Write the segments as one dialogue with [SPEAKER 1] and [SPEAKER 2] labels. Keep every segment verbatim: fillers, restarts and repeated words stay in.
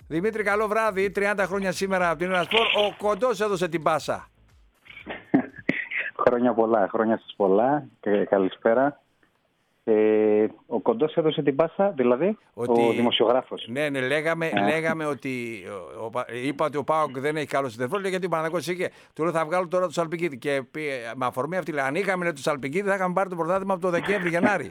[SPEAKER 1] Δημήτρη, καλό βράδυ. τριάντα χρόνια σήμερα από την Ερασπορ. Ο Κοντός έδωσε την πάσα.
[SPEAKER 2] Χρόνια πολλά, χρόνια σας πολλά και καλησπέρα. Ε, ο Κοντός έδωσε την πάσα, δηλαδή ότι, ο δημοσιογράφος.
[SPEAKER 1] Ναι, ναι, λέγαμε, yeah. λέγαμε ότι ο, ο, είπα ότι ο ΠΑΟΚ δεν έχει καλό συντεφρό, γιατί ο Παναθηναϊκός είχε. Του λέω θα βγάλω τώρα του Σαλπικίδη. Και με αφορμή αυτή, λέει, αν είχαμε του Σαλπικίδη, θα είχαμε πάρει το πρωτάθλημα από το Δεκέμβρη-Γενάρη.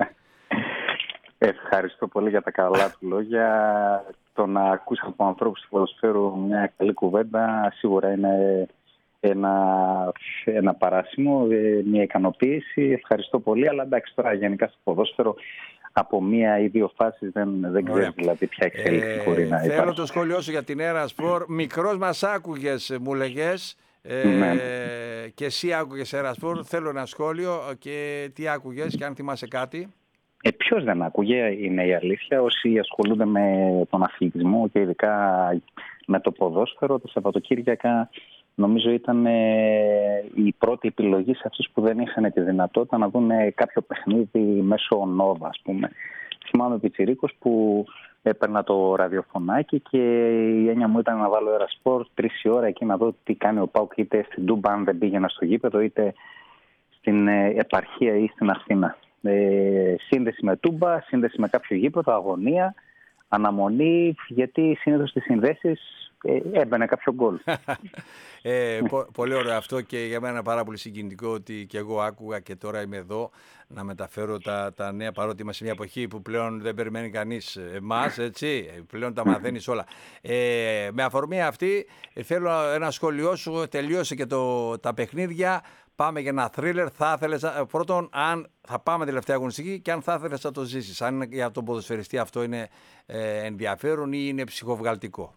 [SPEAKER 2] Ευχαριστώ πολύ για τα καλά του λόγια. Το να ακούσει από ανθρώπους του ποδοσφαίρου μια καλή κουβέντα σίγουρα είναι ένα, ένα παράσημο, μια ικανοποίηση. Ευχαριστώ πολύ. Αλλά εντάξει, τώρα γενικά στο ποδόσφαιρο από μία ή δύο φάσεις δεν, δεν ξέρει δηλαδή ποια εξέλιξη ε, μπορεί να υπάρχει.
[SPEAKER 1] Θέλω το σχόλιο σου για την Ερασπορ. Μικρός μας άκουγες, μου λέγες. Ε, ναι. Και εσύ άκουγες Ερασπορ. Θέλω ένα σχόλιο και τι άκουγες και αν θυμάσαι κάτι.
[SPEAKER 2] Ε, ποιος δεν άκουγε, είναι η αλήθεια. Όσοι ασχολούνται με τον αθλητισμό και ειδικά με το ποδόσφαιρο, τα Σαββατοκύριακα νομίζω ήταν ε, η πρώτη επιλογή σε αυτούς που δεν είχαν τη δυνατότητα να δουν κάποιο παιχνίδι μέσω Νόβα, ας πούμε. Θυμάμαι πιτσιρίκος που έπαιρνα το ραδιοφωνάκι και η έννοια μου ήταν να βάλω Ερασπορ τρεις η ώρα εκεί να δω τι κάνει ο ΠΑΟΚ, είτε στην Τούμπα αν δεν πήγαινα στο γήπεδο, είτε στην ε, επαρχία ή στην Αθήνα. Ε, σύνδεση με Τούμπα, σύνδεση με κάποιο γήπεδο, αγωνία, αναμονή, γιατί συνήθως στις συνδέσεις ε, έμπαινε κάποιο γκολ.
[SPEAKER 1] ε, πο, πολύ ωραίο αυτό και για μένα πάρα πολύ συγκινητικό ότι και εγώ άκουγα και τώρα είμαι εδώ να μεταφέρω τα, τα νέα, παρότι είμαστε σε μια εποχή που πλέον δεν περιμένει κανείς εμάς, έτσι, πλέον τα μαθαίνεις όλα. Ε, με αφορμή αυτή θέλω ένα σχόλιο σου, τελείωσε και το, τα παιχνίδια. Πάμε για ένα θρίλερ. Θα ήθελες, πρώτον, αν θα πάμε τελευταία αγωνιστική και αν θα ήθελες να το ζήσεις. Αν για τον ποδοσφαιριστή αυτό είναι ε, ενδιαφέρον ή είναι ψυχοβγαλτικό.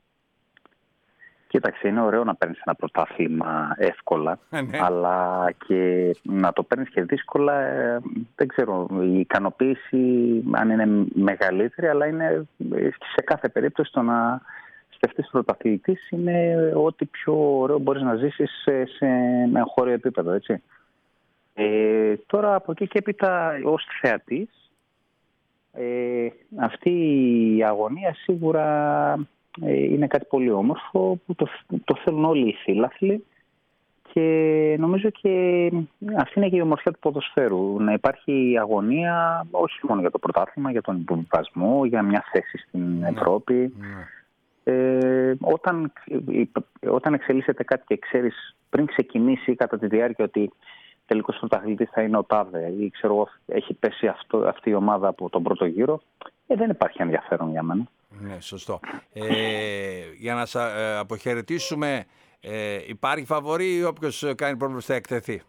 [SPEAKER 2] Κοίταξε, είναι ωραίο να παίρνεις ένα πρωτάθλημα εύκολα, ναι. Αλλά και να το παίρνεις και δύσκολα, ε, δεν ξέρω, η ικανοποίηση αν είναι μεγαλύτερη, αλλά είναι σε κάθε περίπτωση το να σκεφτείς πρωταθλητής είναι ό,τι πιο ωραίο μπορείς να ζήσεις σε, σε ένα χώριο επίπεδο, έτσι. Ε, τώρα από εκεί και έπειτα ως θεατής, ε, αυτή η αγωνία σίγουρα ε, είναι κάτι πολύ όμορφο που το, το θέλουν όλοι οι φίλαθλοι και νομίζω και αυτή είναι και η ομορφιά του ποδοσφαίρου. Να υπάρχει αγωνία όχι μόνο για το πρωτάθλημα, για τον υποβιβασμό, για μια θέση στην Ευρώπη. Mm. Ε, όταν, όταν εξελίσσεται κάτι και ξέρεις πριν ξεκινήσει κατά τη διάρκεια ότι τελικός πρωταθλητής θα είναι ο τάδε ή ξέρω έχει πέσει αυτό, αυτή η ομάδα από τον πρώτο γύρο, ε, δεν υπάρχει ενδιαφέρον για μένα.
[SPEAKER 1] Ναι, σωστό. Ε, για να σας ε, αποχαιρετήσουμε, ε, υπάρχει φαβορί ή όποιος κάνει πρόβλημα θα εκτεθεί?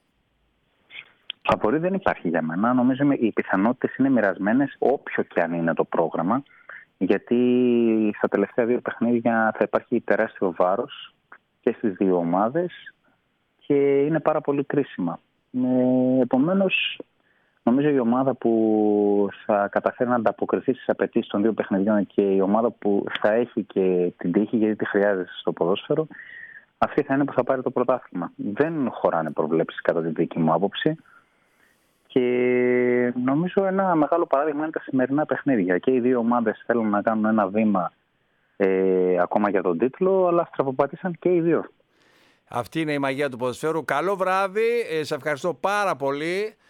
[SPEAKER 2] Φαβορί δεν υπάρχει για μένα. Νομίζω οι πιθανότητες είναι μοιρασμένες όποιο και αν είναι το πρόγραμμα. Γιατί στα τελευταία δύο παιχνίδια θα υπάρχει τεράστιο βάρος και στις δύο ομάδες και είναι πάρα πολύ κρίσιμα. Ε, επομένως, νομίζω η ομάδα που θα καταφέρει να ανταποκριθεί στις απαιτήσεις των δύο παιχνιδιών και η ομάδα που θα έχει και την τύχη, γιατί τη χρειάζεται στο ποδόσφαιρο, αυτή θα είναι που θα πάρει το πρωτάθλημα. Δεν χωράνε προβλέψεις κατά τη δική μου άποψη. Και νομίζω ένα μεγάλο παράδειγμα είναι τα σημερινά παιχνίδια. Και οι δύο ομάδες θέλουν να κάνουν ένα βήμα ε, ακόμα για τον τίτλο, αλλά στραβοπατήσαν και οι δύο.
[SPEAKER 1] Αυτή είναι η μαγεία του ποδοσφαίρου. Καλό βράδυ, ε, σε ευχαριστώ πάρα πολύ.